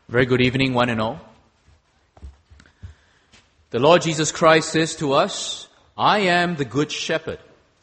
Very good evening, one and all. The Lord Jesus Christ says to us, I am the good shepherd.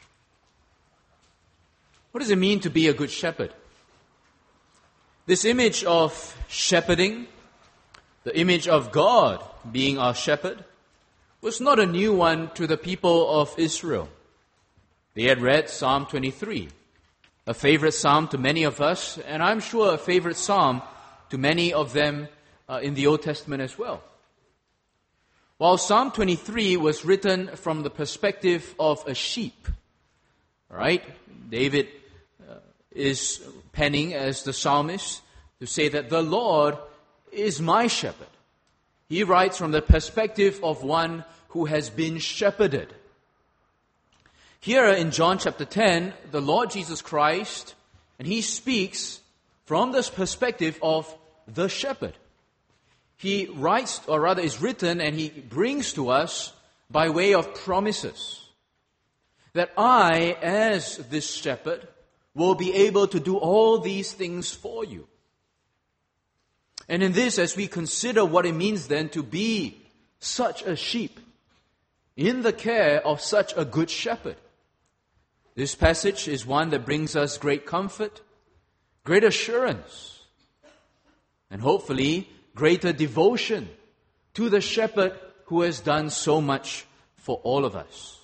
What does it mean to be a good shepherd? This image of shepherding, the image of God being our shepherd, was not a new one to the people of Israel. They had read Psalm 23, a favorite psalm to many of us, and I'm sure a favorite psalm to many of them in the Old Testament as well. While Psalm 23 was written from the perspective of a sheep, right? David is penning as the psalmist to say that the Lord is my shepherd. He writes from the perspective of one who has been shepherded. Here in John chapter 10, the Lord Jesus Christ, and he speaks from this perspective of the shepherd. He writes, or rather is written, and he brings to us by way of promises that I, as this shepherd, will be able to do all these things for you. And in this, as we consider what it means then to be such a sheep in the care of such a good shepherd, this passage is one that brings us great comfort, great assurance, and hopefully greater devotion to the shepherd who has done so much for all of us.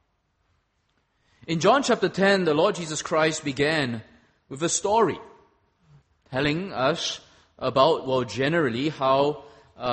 In John chapter 10, the Lord Jesus Christ began with a story telling us about, generally how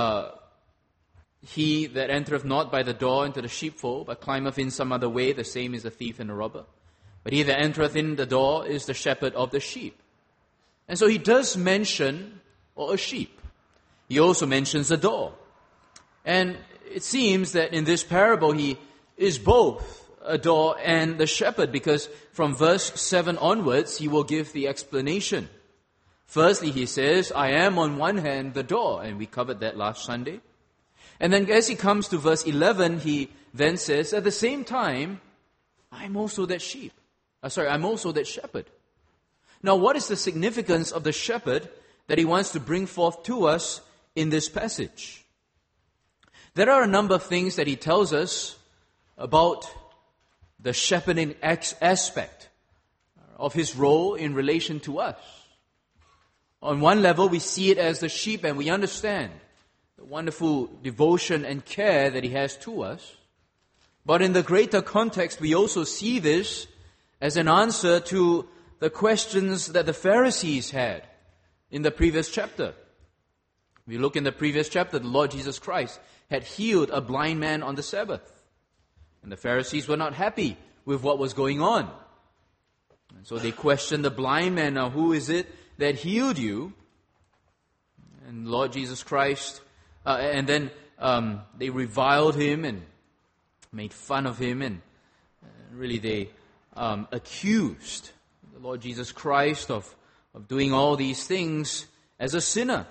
he that entereth not by the door into the sheepfold, but climbeth in some other way, the same is a thief and a robber. But he that entereth in the door is the shepherd of the sheep. And so he does mention a sheep. He also mentions the door. And it seems that in this parable he is both a door and the shepherd, because from verse 7 onwards he will give the explanation. Firstly, he says, I am on one hand the door, and we covered that last Sunday. And then as he comes to verse 11, he then says, at the same time, I'm also that shepherd. Now, what is the significance of the shepherd that he wants to bring forth to us in this passage? There are a number of things that he tells us about the shepherding aspect of his role in relation to us. On one level, we see it as the sheep, and we understand the wonderful devotion and care that he has to us. But in the greater context, we also see this as an answer to the questions that the Pharisees had in the previous chapter. We look in the previous chapter, the Lord Jesus Christ had healed a blind man on the Sabbath. And the Pharisees were not happy with what was going on. And so they questioned the blind man, now who is it that healed you? And Lord Jesus Christ, and then they reviled him and made fun of him, and really they accused the Lord Jesus Christ of doing all these things as a sinner.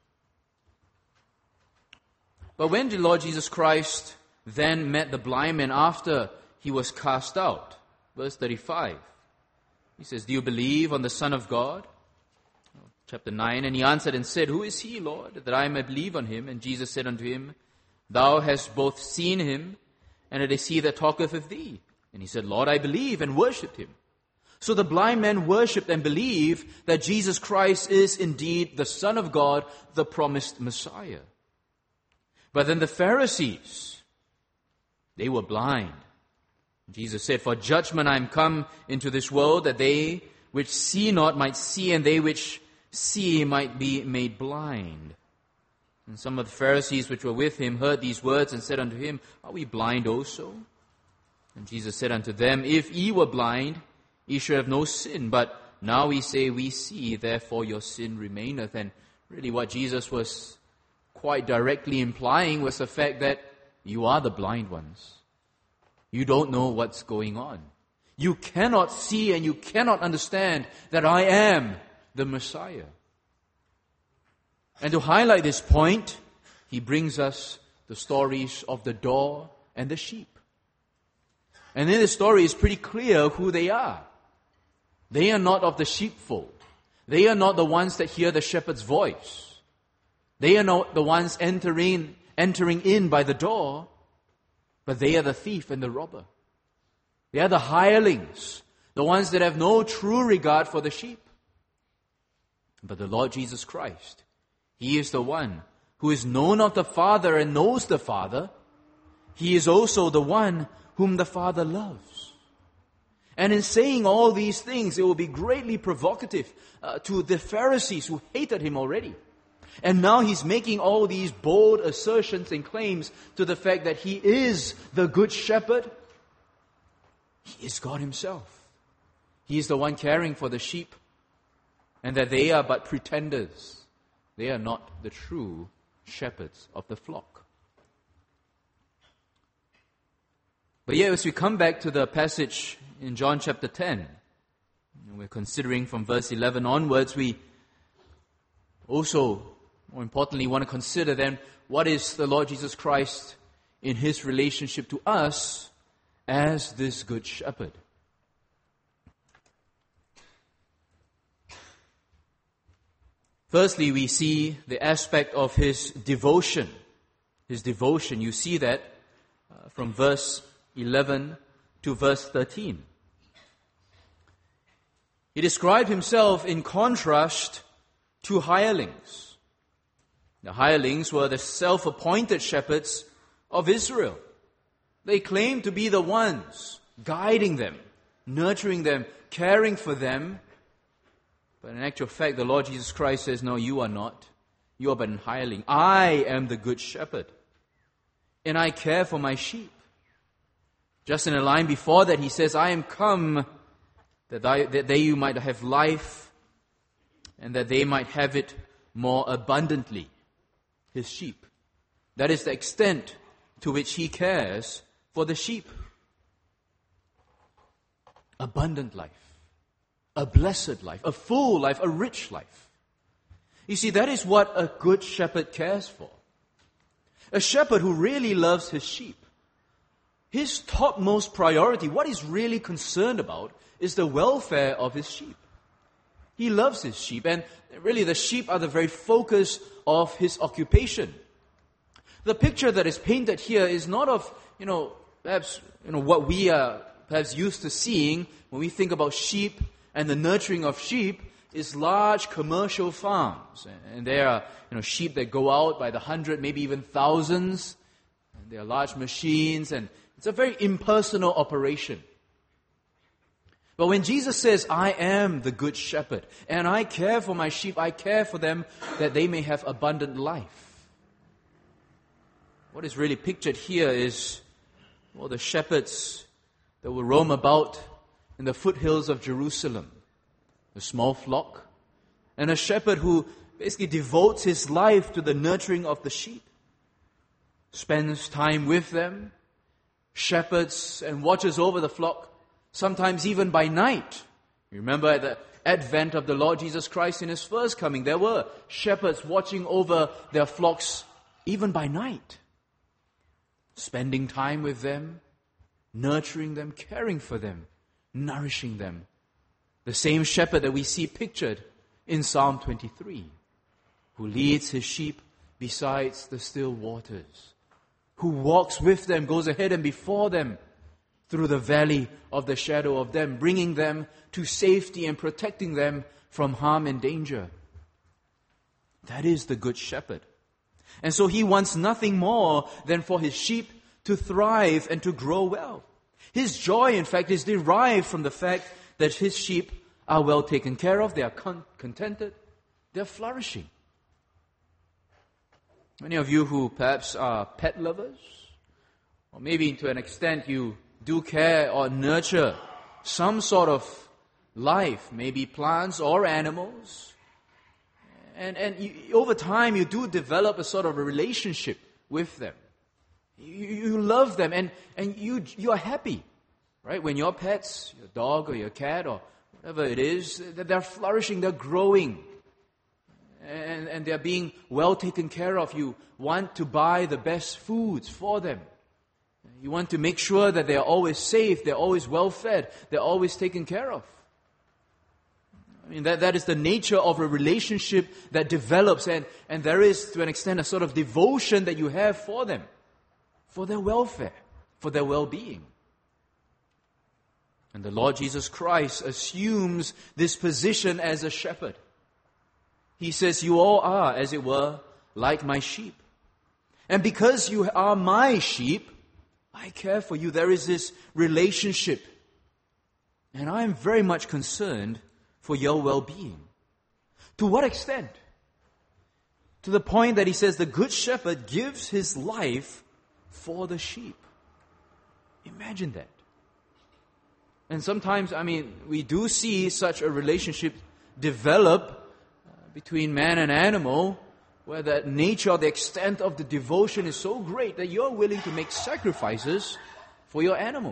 But when the Lord Jesus Christ then met the blind man after he was cast out, verse 35, he says, do you believe on the Son of God? Chapter 9, and he answered and said, who is he, Lord, that I may believe on him? And Jesus said unto him, thou hast both seen him, and it is he that talketh with thee. And he said, Lord, I believe, and worshipped him. So the blind man worshipped and believed that Jesus Christ is indeed the Son of God, the promised Messiah. But then the Pharisees, they were blind. Jesus said, for judgment I am come into this world, that they which see not might see, and they which see might be made blind. And some of the Pharisees which were with him heard these words and said unto him, are we blind also? And Jesus said unto them, if ye were blind, ye should have no sin. But now we say we see, therefore your sin remaineth. And really what Jesus was quite directly implying was the fact that you are the blind ones. You don't know what's going on. You cannot see and you cannot understand that I am the Messiah. And to highlight this point, he brings us the stories of the door and the sheep. And in the story, it's pretty clear who they are. They are not of the sheepfold. They are not the ones that hear the shepherd's voice. They are not the ones entering in by the door, but they are the thief and the robber. They are the hirelings, the ones that have no true regard for the sheep. But the Lord Jesus Christ, He is the one who is known of the Father and knows the Father. He is also the one whom the Father loves. And in saying all these things, it will be greatly provocative to the Pharisees who hated Him already. And now He's making all these bold assertions and claims to the fact that He is the Good Shepherd. He is God Himself. He is the one caring for the sheep, and that they are but pretenders. They are not the true shepherds of the flock. But yet, as we come back to the passage in John chapter 10, we're considering from verse 11 onwards, we also, more importantly, want to consider then what is the Lord Jesus Christ in His relationship to us as this Good Shepherd. Firstly, we see the aspect of His devotion. His devotion, you see that from verse 11 to verse 13. He described Himself in contrast to hirelings. The hirelings were the self-appointed shepherds of Israel. They claimed to be the ones guiding them, nurturing them, caring for them. But in actual fact, the Lord Jesus Christ says, no, you are not. You are but an hireling. I am the Good Shepherd, and I care for my sheep. Just in a line before that, He says, I am come that they might have life, and that they might have it more abundantly. His sheep. That is the extent to which He cares for the sheep. Abundant life. A blessed life. A full life. A rich life. You see, that is what a good shepherd cares for. A shepherd who really loves his sheep. His topmost priority, what he's really concerned about, is the welfare of his sheep. He loves his sheep, and really the sheep are the very focus of his occupation. The picture that is painted here is not of, perhaps, what we are perhaps used to seeing when we think about sheep and the nurturing of sheep is large commercial farms. And there are, sheep that go out by the 100, maybe even thousands. And there are large machines, and it's a very impersonal operation. But when Jesus says, I am the good shepherd, and I care for my sheep, I care for them that they may have abundant life. What is really pictured here is, the shepherds that will roam about in the foothills of Jerusalem. A small flock. And a shepherd who basically devotes his life to the nurturing of the sheep. Spends time with them. Shepherds and watches over the flock. Sometimes even by night. You remember at the advent of the Lord Jesus Christ in His first coming, there were shepherds watching over their flocks even by night. Spending time with them, nurturing them, caring for them, nourishing them. The same shepherd that we see pictured in Psalm 23, who leads his sheep beside the still waters, who walks with them, goes ahead and before them, through the valley of the shadow of them, bringing them to safety and protecting them from harm and danger. That is the Good Shepherd. And so He wants nothing more than for His sheep to thrive and to grow well. His joy, in fact, is derived from the fact that His sheep are well taken care of, they are contented, they are flourishing. Many of you who perhaps are pet lovers, or maybe to an extent you do care or nurture some sort of life, maybe plants or animals. And over time you do develop a sort of a relationship with them. You love them and you are happy, right? When your pets, your dog or your cat or whatever it is, they're flourishing, they're growing. And they're being well taken care of. You want to buy the best foods for them. You want to make sure that they're always safe, they're always well fed, they're always taken care of. I mean, that is the nature of a relationship that develops, and there is, to an extent, a sort of devotion that you have for them, for their welfare, for their well-being. And the Lord Jesus Christ assumes this position as a shepherd. He says, you all are, as it were, like my sheep. And because you are my sheep, I care for you. There is this relationship. And I am very much concerned for your well-being. To what extent? To the point that he says the good shepherd gives his life for the sheep. Imagine that. And sometimes, we do see such a relationship develop between man and animal, where the nature or the extent of the devotion is so great that you're willing to make sacrifices for your animals.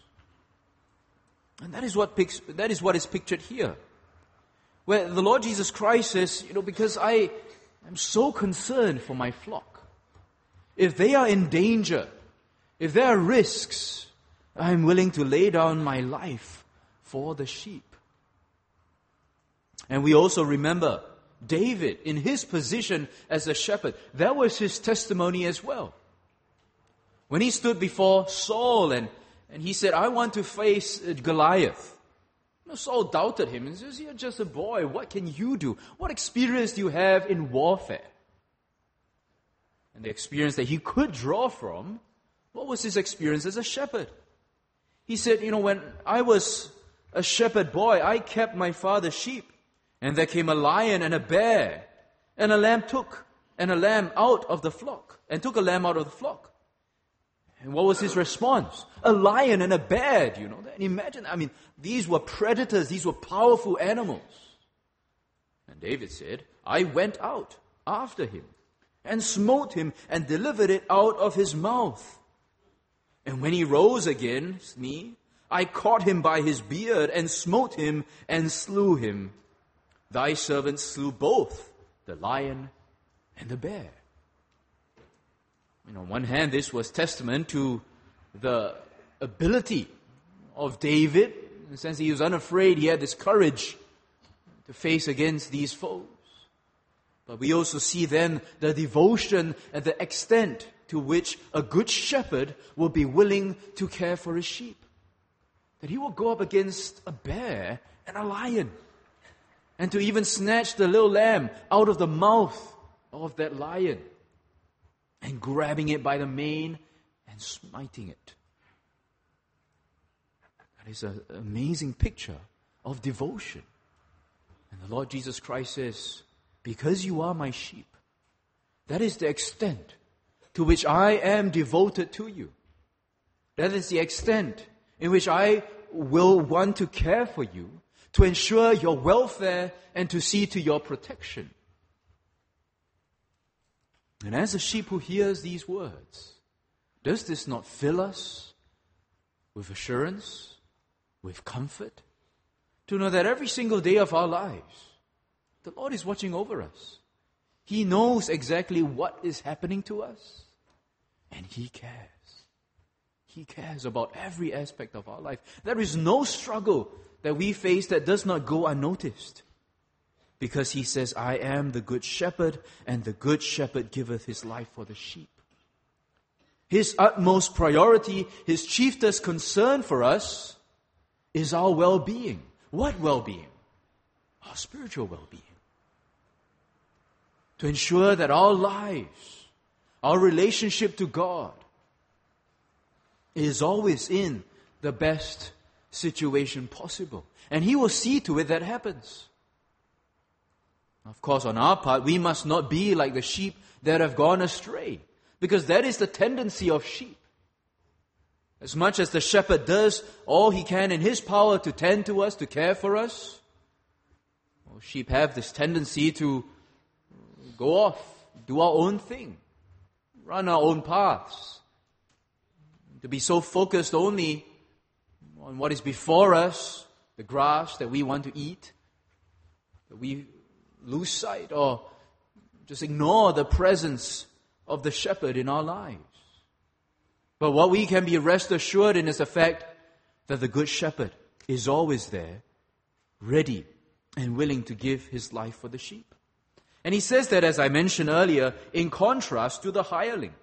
And that is what is pictured here. Where the Lord Jesus Christ says, because I am so concerned for my flock. If they are in danger, if there are risks, I am willing to lay down my life for the sheep. And we also remember David, in his position as a shepherd, that was his testimony as well. When he stood before Saul and he said, I want to face Goliath. Saul doubted him and says, you're just a boy. What can you do? What experience do you have in warfare? And the experience that he could draw from, what was his experience as a shepherd? He said, when I was a shepherd boy, I kept my father's sheep. And there came a lion and a bear, and a lamb took a lamb out of the flock. And what was his response? A lion and a bear, do you know that? And imagine, these were predators, these were powerful animals. And David said, I went out after him, and smote him, and delivered it out of his mouth. And when he rose against me, I caught him by his beard, and smote him, and slew him. Thy servant slew both the lion and the bear. On one hand, this was testament to the ability of David. In the sense he was unafraid, he had this courage to face against these foes. But we also see then the devotion and the extent to which a good shepherd will be willing to care for his sheep. That he will go up against a bear and a lion, and to even snatch the little lamb out of the mouth of that lion, and grabbing it by the mane and smiting it. That is an amazing picture of devotion. And the Lord Jesus Christ says, because you are my sheep, that is the extent to which I am devoted to you. That is the extent in which I will want to care for you, to ensure your welfare and to see to your protection. And as a sheep who hears these words, does this not fill us with assurance, with comfort, to know that every single day of our lives, the Lord is watching over us. He knows exactly what is happening to us, and He cares. He cares about every aspect of our life. There is no struggle that we face that does not go unnoticed. Because He says, I am the good shepherd, and the good shepherd giveth his life for the sheep. His utmost priority, His chiefest concern for us is our well-being. What well-being? Our spiritual well-being. To ensure that our lives, our relationship to God, is always in the best situation possible. And He will see to it that happens. Of course, on our part, we must not be like the sheep that have gone astray, because that is the tendency of sheep. As much as the shepherd does all he can in his power to tend to us, to care for us, sheep have this tendency to go off, do our own thing, run our own paths, to be so focused only on what is before us, the grass that we want to eat, that we lose sight or just ignore the presence of the shepherd in our lives. But what we can be rest assured in is the fact that the good shepherd is always there, ready and willing to give his life for the sheep. And he says that, as I mentioned earlier, in contrast to the hireling.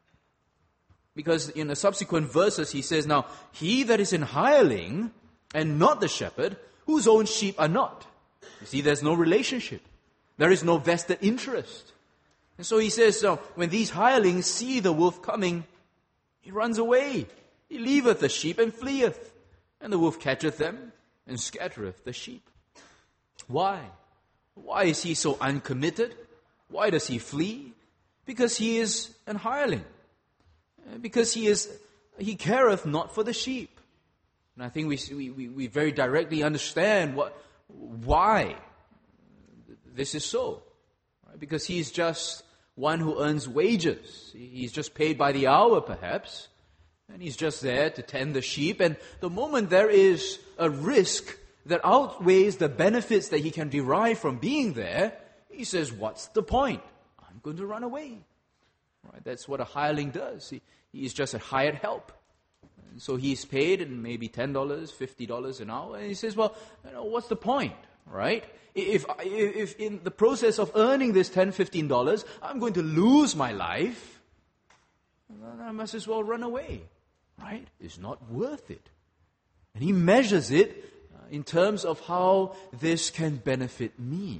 Because in the subsequent verses he says, now, he that is an hireling and not the shepherd, whose own sheep are not. You see, there's no relationship. There is no vested interest. And so he says, so when these hirelings see the wolf coming, he runs away. He leaveth the sheep and fleeth. And the wolf catcheth them and scattereth the sheep. Why? Why is he so uncommitted? Why does he flee? Because he is an hireling. Because he careth not for the sheep. And I think we very directly understand why this is so. Right? Because he is just one who earns wages. He's just paid by the hour, perhaps. And he's just there to tend the sheep. And the moment there is a risk that outweighs the benefits that he can derive from being there, he says, what's the point? I'm going to run away. Right? That's what a hireling does. He is just a hired help. And so he's paid maybe $10, $50 an hour. And he says, well, what's the point? Right? If in the process of earning this $10, $15, I'm going to lose my life, then I must as well run away. Right? It's not worth it. And he measures it in terms of how this can benefit me.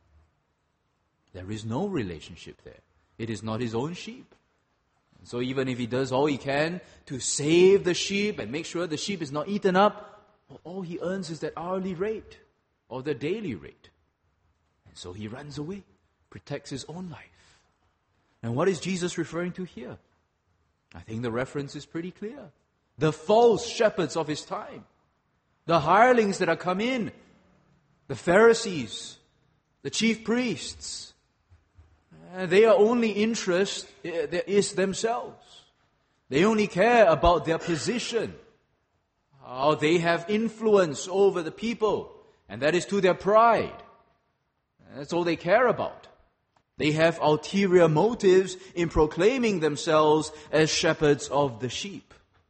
There is no relationship there. It is not his own sheep. And so even if he does all he can to save the sheep and make sure the sheep is not eaten up, all he earns is that hourly rate or the daily rate. And so he runs away, protects his own life. And what is Jesus referring to here? I think the reference is pretty clear. The false shepherds of his time. The hirelings that are come in. The Pharisees. The chief priests. Their only interest is themselves. They only care about their position. How they have influence over the people. And that is to their pride. That's all they care about. They have ulterior motives in proclaiming themselves as shepherds of the sheep.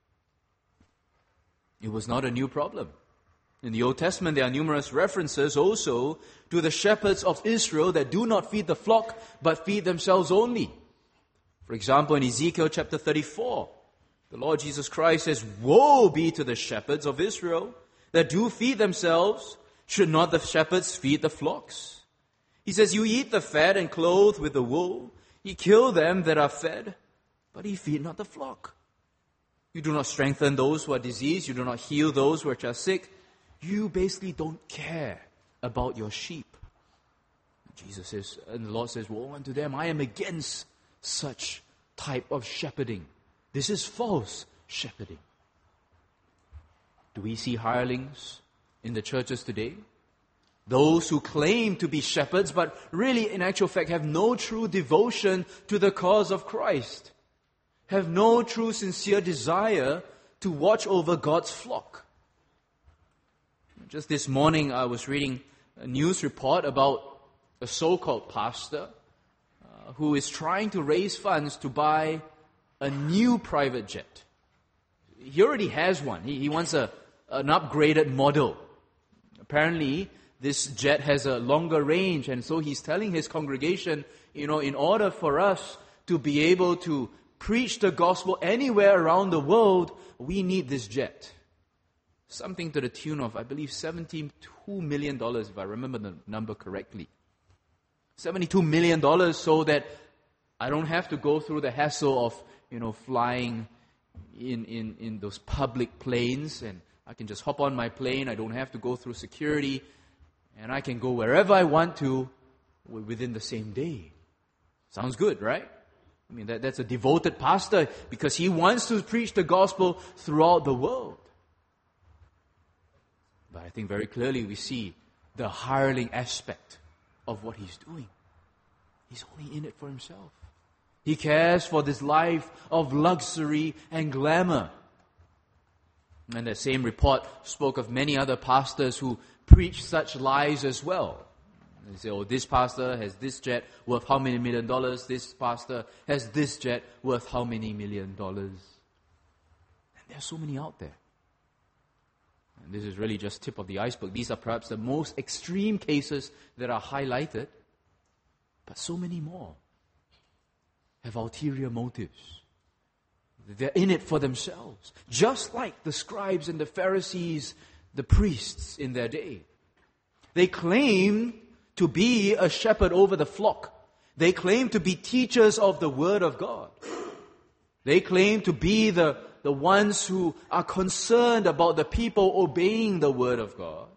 It was not a new problem. In the Old Testament, there are numerous references also to the shepherds of Israel that do not feed the flock, but feed themselves only. For example, in Ezekiel chapter 34, the Lord Jesus Christ says, woe be to the shepherds of Israel that do feed themselves. Should not the shepherds feed the flocks? He says, you eat the fat and clothe with the wool. Ye kill them that are fed, but ye feed not the flock. You do not strengthen those who are diseased. You do not heal those which are sick. You basically don't care about your sheep. Jesus says, and the Lord says, woe unto them, I am against such type of shepherding. This is false shepherding. Do we see hirelings in the churches today? Those who claim to be shepherds, but really in actual fact have no true devotion to the cause of Christ. Have no true sincere desire to watch over God's flock. Just this morning I was reading a news report about a so-called pastor who is trying to raise funds to buy a new private jet. He already has one. He wants an upgraded model. Apparently, this jet has a longer range, and so he's telling his congregation, in order for us to be able to preach the gospel anywhere around the world, we need this jet. Something to the tune of, I believe, $72 million, if I remember the number correctly. $72 million so that I don't have to go through the hassle of, flying in those public planes, and I can just hop on my plane. I don't have to go through security, and I can go wherever I want to within the same day. Sounds good, right? I mean, that's a devoted pastor because he wants to preach the gospel throughout the world. But I think very clearly we see the hireling aspect of what he's doing. He's only in it for himself. He cares for this life of luxury and glamour. And the same report spoke of many other pastors who preach such lies as well. They say, this pastor has this jet worth how many $1 million? This pastor has this jet worth how many $1 million? And there are so many out there. And this is really just tip of the iceberg. These are perhaps the most extreme cases that are highlighted. But so many more have ulterior motives. They're in it for themselves. Just like the scribes and the Pharisees, the priests in their day. They claim to be a shepherd over the flock. They claim to be teachers of the Word of God. They claim to be the ones who are concerned about the people obeying the Word of God.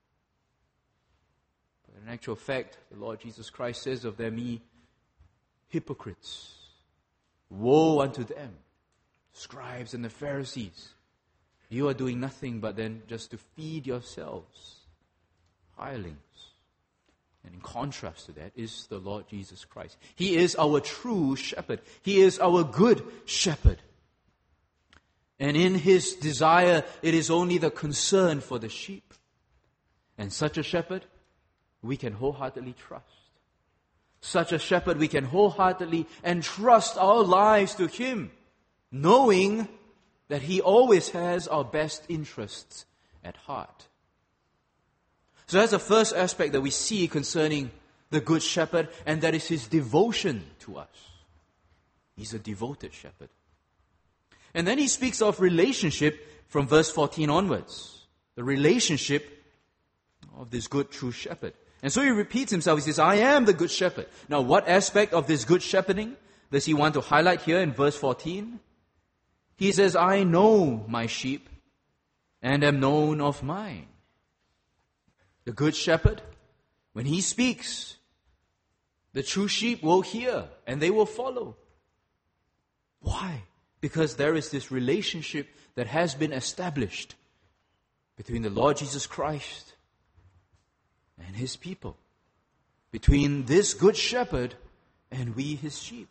But in actual fact, the Lord Jesus Christ says of them, "Ye hypocrites, woe unto them, scribes and the Pharisees. You are doing nothing but then just to feed yourselves, hirelings." And in contrast to that is the Lord Jesus Christ. He is our true shepherd. He is our good shepherd. And in His desire, it is only the concern for the sheep. And such a shepherd, we can wholeheartedly trust. Such a shepherd, we can wholeheartedly entrust our lives to Him, knowing that He always has our best interests at heart. So that's the first aspect that we see concerning the Good Shepherd, and that is His devotion to us. He's a devoted shepherd. And then He speaks of relationship from verse 14 onwards. The relationship of this good, true shepherd. And so He repeats Himself. He says, "I am the Good Shepherd." Now, what aspect of this good shepherding does He want to highlight here in verse 14? He says, "I know my sheep and am known of mine." The Good Shepherd, when He speaks, the true sheep will hear and they will follow. Why? Because there is this relationship that has been established between the Lord Jesus Christ and His people. Between this Good Shepherd and we, His sheep.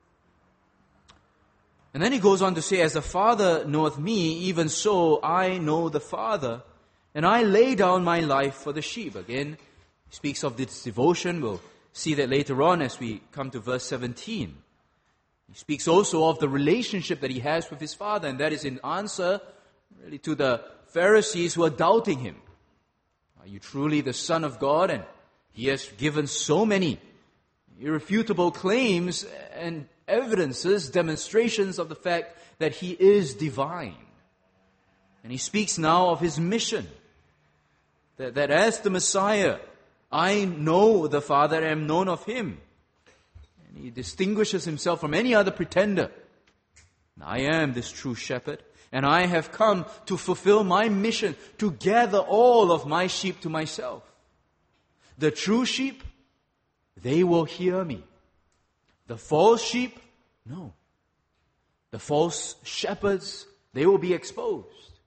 And then He goes on to say, "As the Father knoweth me, even so I know the Father, and I lay down my life for the sheep." Again, He speaks of this devotion. We'll see that later on as we come to verse 17. He speaks also of the relationship that He has with His Father, and that is in answer really to the Pharisees who are doubting Him. Are you truly the Son of God? And He has given so many irrefutable claims and evidences, demonstrations of the fact that He is divine. And He speaks now of His mission. That as the Messiah, I know the Father and am known of Him. And He distinguishes Himself from any other pretender. I am this true shepherd, and I have come to fulfill my mission, to gather all of my sheep to myself. The true sheep, they will hear me. The false sheep, no. The false shepherds, they will be exposed.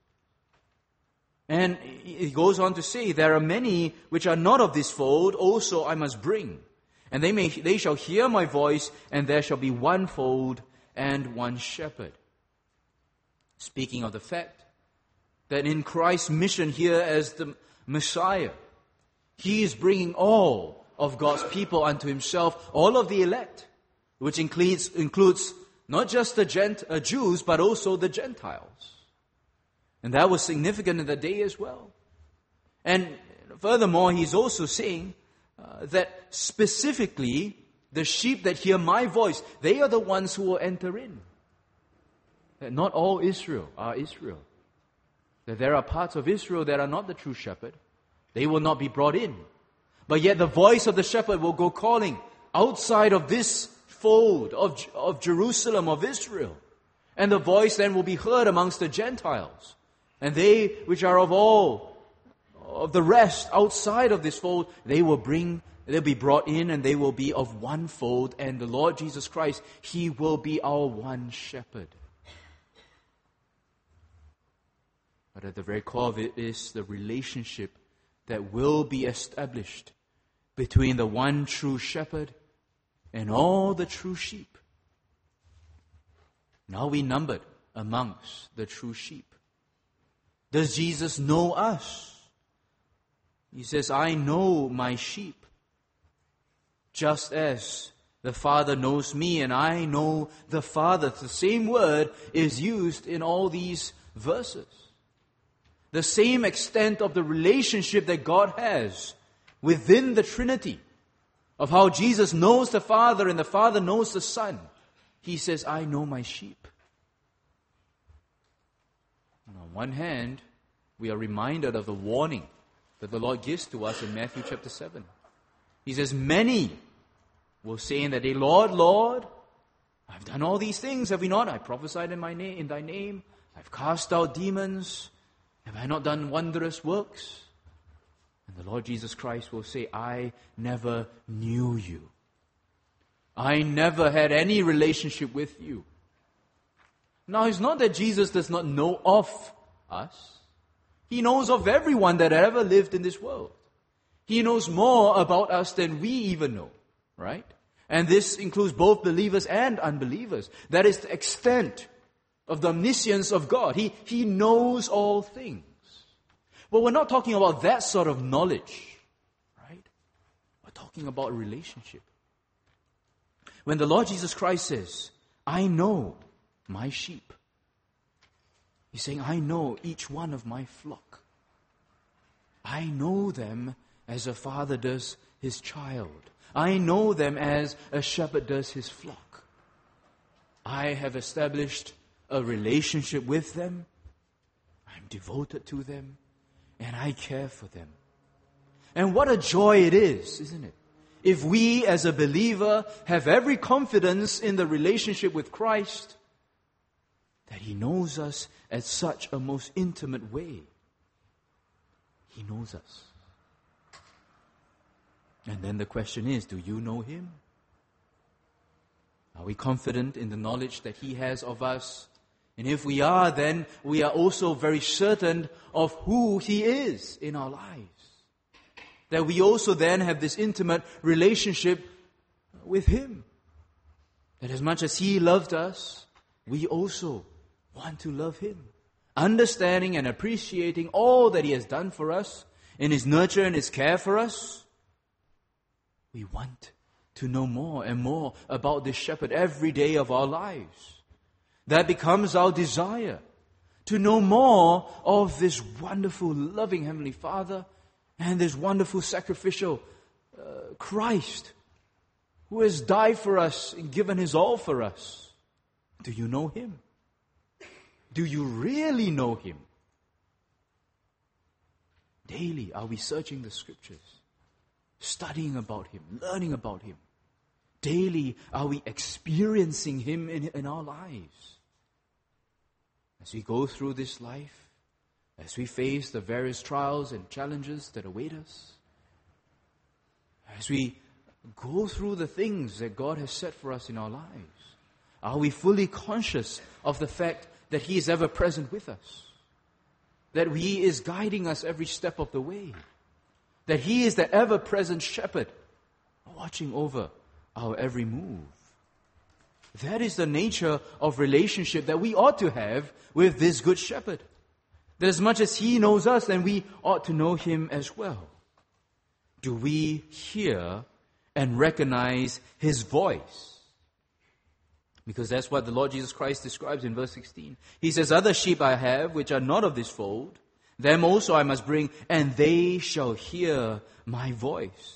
And He goes on to say, "There are many which are not of this fold, also I must bring. And they shall hear my voice, and there shall be one fold and one shepherd." Speaking of the fact that in Christ's mission here as the Messiah, He is bringing all of God's people unto Himself, all of the elect, which includes not just the Jews, but also the Gentiles. And that was significant in the day as well. And furthermore, He's also saying that specifically the sheep that hear my voice, they are the ones who will enter in. That not all Israel are Israel. That there are parts of Israel that are not the true shepherd. They will not be brought in. But yet the voice of the shepherd will go calling outside of this fold of Jerusalem, of Israel. And the voice then will be heard amongst the Gentiles. And they which are of all of the rest outside of this fold, they'll be brought in, and they will be of one fold. And the Lord Jesus Christ, He will be our one shepherd. But at the very core of it is the relationship that will be established between the one true shepherd and all the true sheep. Now we numbered amongst the true sheep. Does Jesus know us? He says, "I know my sheep, just as the Father knows me, and I know the Father." The same word is used in all these verses. the same extent of the relationship that God has within the Trinity, of how Jesus knows the Father and the Father knows the Son. He says, I know my sheep. And on one hand, we are reminded of the warning that the Lord gives to us in Matthew chapter 7. He says, many will say in that day, Lord, Lord, I've done all these things, have we not? I prophesied in thy name. I've cast out demons. Have I not done wondrous works? And the Lord Jesus Christ will say, I never knew you. I never had any relationship with you. Now, it's not that Jesus does not know of us. He knows of everyone that ever lived in this world. He knows more about us than we even know, right? And this includes both believers and unbelievers. That is the extent of the omniscience of God. He knows all things. But we're not talking about that sort of knowledge, right? We're talking about relationship. When the Lord Jesus Christ says, I know my sheep, He's saying, I know each one of my flock. I know them as a father does his child. I know them as a shepherd does his flock. I have established a relationship with them. I'm devoted to them. And I care for them. And what a joy it is, isn't it? If we as a believer have every confidence in the relationship with Christ, that He knows us at such a most intimate way. He knows us. And then the question is, do you know Him? Are we confident in the knowledge that He has of us? And if we are, then we are also very certain of who He is in our lives. That we also then have this intimate relationship with Him. That as much as He loved us, we also want to love Him. Understanding and appreciating all that He has done for us in His nurture and His care for us. We want to know more and more about this shepherd every day of our lives. That becomes our desire, to know more of this wonderful, loving Heavenly Father and this wonderful sacrificial Christ who has died for us and given His all for us. Do you know Him? Do you really know Him? Daily are we searching the Scriptures, studying about Him, learning about Him. Daily are we experiencing Him in our lives. As we go through this life, as we face the various trials and challenges that await us, as we go through the things that God has set for us in our lives, are we fully conscious of the fact that He is ever present with us? That He is guiding us every step of the way? That He is the ever-present shepherd, watching over our every move? That is the nature of relationship that we ought to have with this good shepherd. That as much as He knows us, then we ought to know Him as well. Do we hear and recognize His voice? Because that's what the Lord Jesus Christ describes in verse 16. He says, other sheep I have, which are not of this fold, them also I must bring, and they shall hear my voice.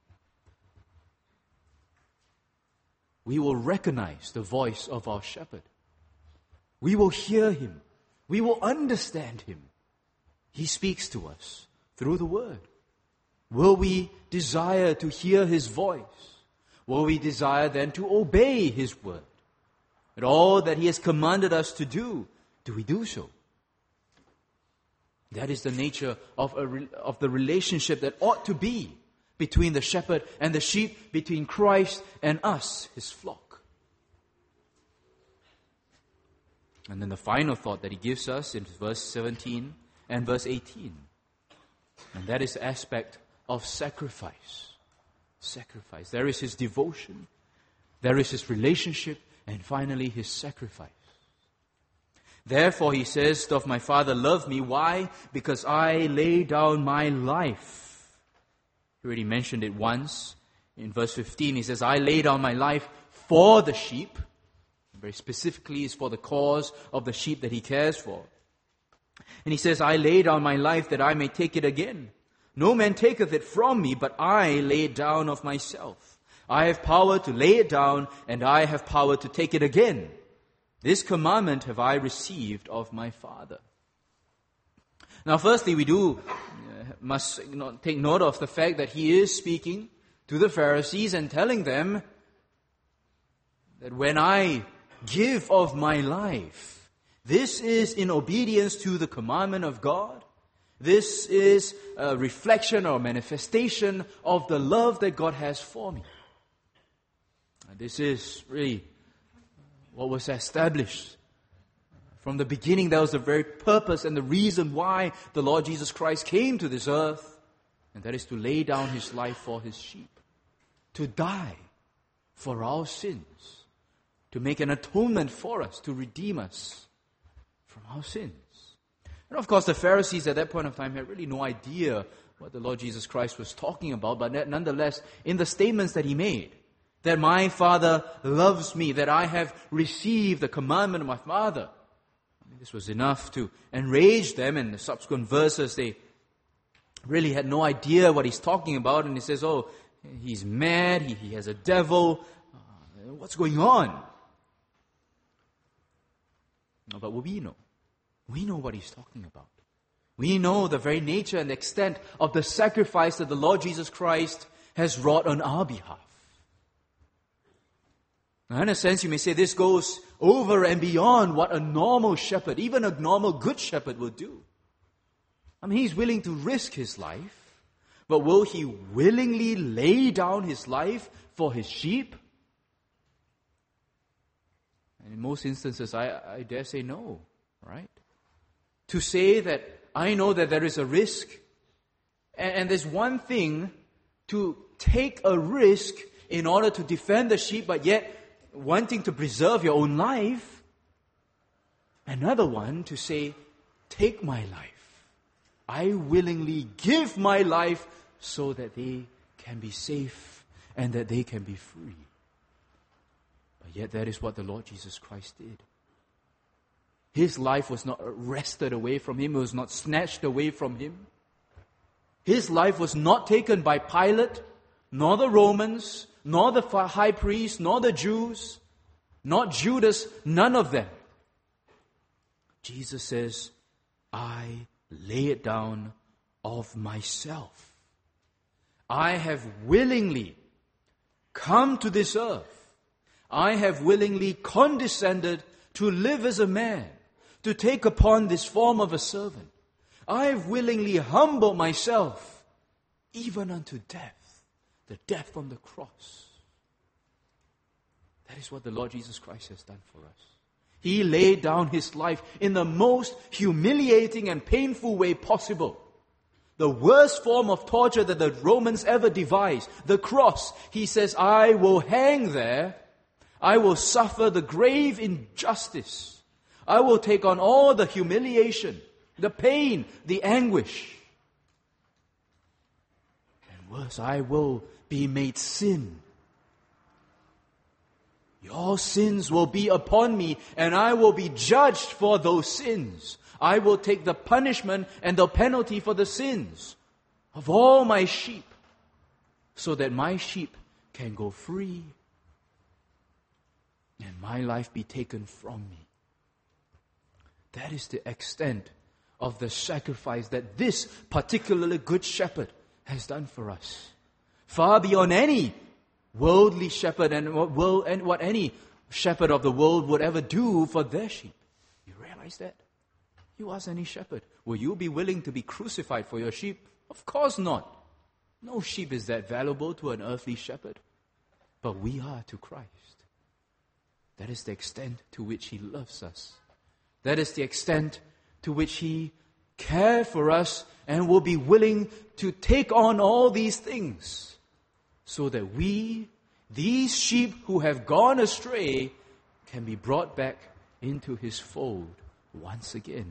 We will recognize the voice of our shepherd. We will hear Him. We will understand Him. He speaks to us through the Word. Will we desire to hear His voice? Will we desire then to obey His Word? And all that He has commanded us to do we do so? That is the nature of the relationship that ought to be between the shepherd and the sheep, between Christ and us, His flock. And then the final thought that He gives us in verse 17 and verse 18. And that is the aspect of sacrifice. Sacrifice. There is His devotion, there is His relationship, and finally His sacrifice. Therefore, He says, doth my Father love me? Why? Because I lay down my life. He already mentioned it once. In verse 15, He says, I lay down my life for the sheep. Very specifically, is for the cause of the sheep that He cares for. And he says, I lay down my life that I may take it again. No man taketh it from me, but I lay it down of myself. I have power to lay it down, and I have power to take it again. This commandment have I received of my Father. Now, firstly, we must take note of the fact that he is speaking to the Pharisees and telling them that when I give of my life, this is in obedience to the commandment of God. This is a reflection or manifestation of the love that God has for me. And this is really what was established. From the beginning, that was the very purpose and the reason why the Lord Jesus Christ came to this earth. And that is to lay down His life for His sheep. To die for our sins. To make an atonement for us. To redeem us from our sins. And of course, the Pharisees at that point of time had really no idea what the Lord Jesus Christ was talking about. But nonetheless, in the statements that He made, that my Father loves me, that I have received the commandment of my Father, this was enough to enrage them. In the subsequent verses, they really had no idea what He's talking about. And He says, oh, he's mad, he has a devil. What's going on? But we know. We know what He's talking about. We know the very nature and extent of the sacrifice that the Lord Jesus Christ has wrought on our behalf. Now, in a sense, you may say this goes over and beyond what a normal shepherd, even a normal good shepherd, will do. I mean, he's willing to risk his life, but will he willingly lay down his life for his sheep? And in most instances, I dare say no, right? To say that I know that there is a risk, and there's one thing to take a risk in order to defend the sheep, but yet wanting to preserve your own life. Another one to say, take my life. I willingly give my life so that they can be safe and that they can be free. But yet that is what the Lord Jesus Christ did. His life was not wrested away from Him. It was not snatched away from Him. His life was not taken by Pilate, nor the Romans, nor the high priest, nor the Jews, not Judas, none of them. Jesus says, I lay it down of myself. I have willingly come to this earth. I have willingly condescended to live as a man, to take upon this form of a servant. I have willingly humbled myself, even unto death, the death on the cross. That is what the Lord Jesus Christ has done for us. He laid down His life in the most humiliating and painful way possible. The worst form of torture that the Romans ever devised, the cross. He says, I will hang there. I will suffer the grave injustice. I will take on all the humiliation, the pain, the anguish. And worse, I will be made sin. Your sins will be upon me, and I will be judged for those sins. I will take the punishment and the penalty for the sins of all my sheep, so that my sheep can go free and my life be taken from me. That is the extent of the sacrifice that this particularly good shepherd has done for us. Far beyond any worldly shepherd and what any shepherd of the world would ever do for their sheep. You realize that? You ask any shepherd, will you be willing to be crucified for your sheep? Of course not. No sheep is that valuable to an earthly shepherd. But we are to Christ. That is the extent to which He loves us. That is the extent to which He cares for us and will be willing to take on all these things, so that we, these sheep who have gone astray, can be brought back into His fold once again.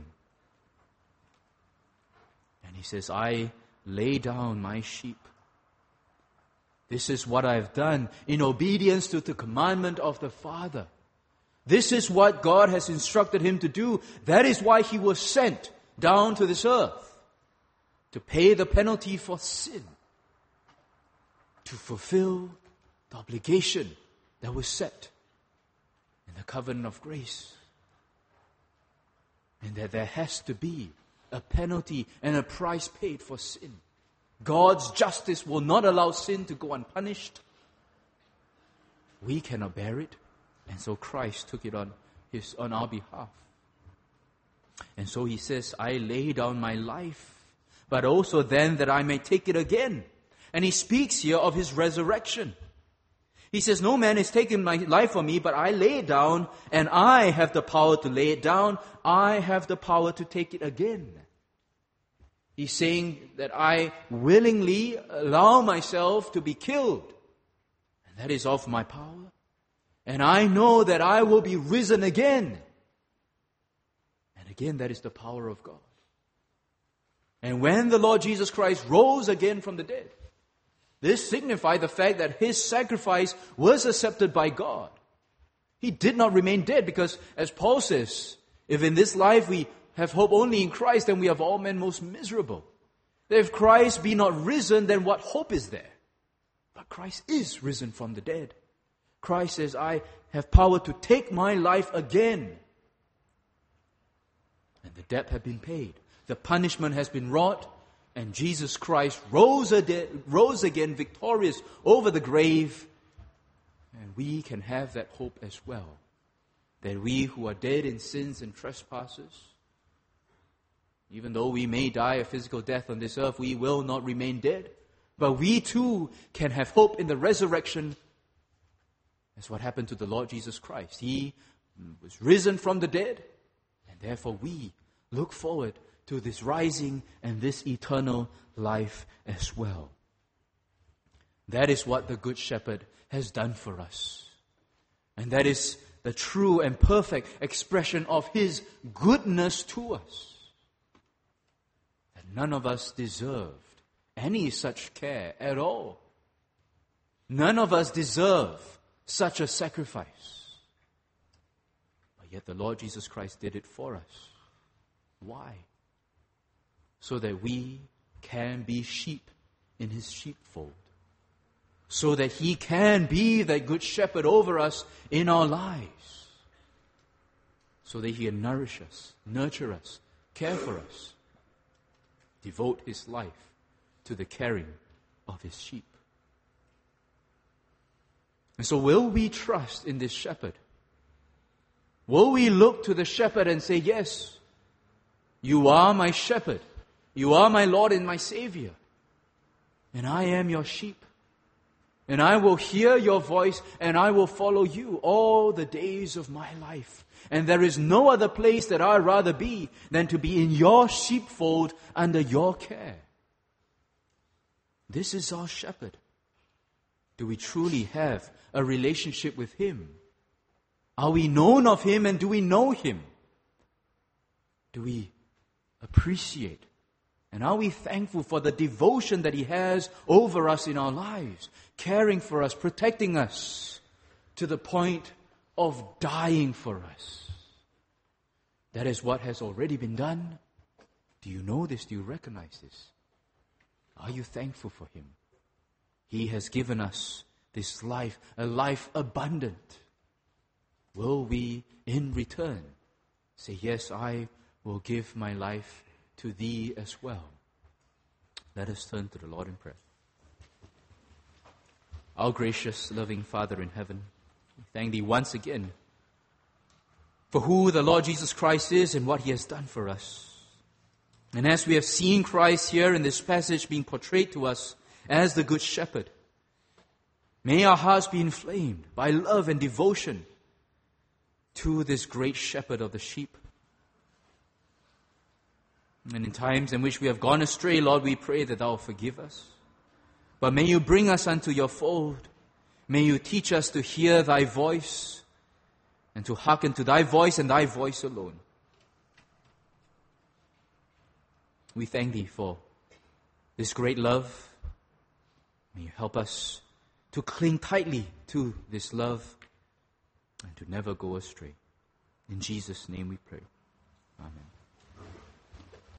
And He says, I lay down my sheep. This is what I have done in obedience to the commandment of the Father. This is what God has instructed Him to do. That is why He was sent, down to this earth to pay the penalty for sin, to fulfill the obligation that was set in the covenant of grace. And that there has to be a penalty and a price paid for sin. God's justice will not allow sin to go unpunished. We cannot bear it, and so Christ took it on our behalf. And so he says, I lay down my life, but also then that I may take it again. And he speaks here of his resurrection. He says, no man has taken my life from me, but I lay it down, and I have the power to lay it down. I have the power to take it again. He's saying that I willingly allow myself to be killed. And that is of my power. And I know that I will be risen again. And again, that is the power of God. And when the Lord Jesus Christ rose again from the dead, this signified the fact that his sacrifice was accepted by God. He did not remain dead because, as Paul says, if in this life we have hope only in Christ, then we have all men most miserable. If Christ be not risen, then what hope is there? But Christ is risen from the dead. Christ says, I have power to take my life again. And the debt had been paid. The punishment has been wrought. And Jesus Christ rose again victorious over the grave. And we can have that hope as well. That we who are dead in sins and trespasses, even though we may die a physical death on this earth, we will not remain dead. But we too can have hope in the resurrection. That's what happened to the Lord Jesus Christ. He was risen from the dead. And therefore we look forward to this rising and this eternal life as well. That is what the Good Shepherd has done for us. And that is the true and perfect expression of his goodness to us. That none of us deserved any such care at all. None of us deserve such a sacrifice. But yet the Lord Jesus Christ did it for us. Why? So that we can be sheep in his sheepfold. So that he can be that good shepherd over us in our lives. So that he can nourish us, nurture us, care for us. Devote his life to the caring of his sheep. And so will we trust in this shepherd? Will we look to the shepherd and say, yes, you are my shepherd. You are my Lord and my Savior. And I am your sheep. And I will hear your voice and I will follow you all the days of my life. And there is no other place that I'd rather be than to be in your sheepfold under your care. This is our shepherd. Do we truly have a relationship with him? Are we known of him and do we know him? Do we appreciate and are we thankful for the devotion that he has over us in our lives, caring for us, protecting us to the point of dying for us? That is what has already been done. Do you know this? Do you recognize this? Are you thankful for him? He has given us this life, a life abundant. Will we in return say, yes, I will give my life to thee as well? Let us turn to the Lord in prayer. Our gracious, loving Father in heaven, we thank thee once again for who the Lord Jesus Christ is and what he has done for us. And as we have seen Christ here in this passage being portrayed to us as the Good Shepherd, may our hearts be inflamed by love and devotion to this great shepherd of the sheep. And in times in which we have gone astray, Lord, we pray that thou forgive us. But may you bring us unto your fold. May you teach us to hear thy voice and to hearken to thy voice and thy voice alone. We thank thee for this great love. May you help us to cling tightly to this love and to never go astray. In Jesus' name we pray. Amen.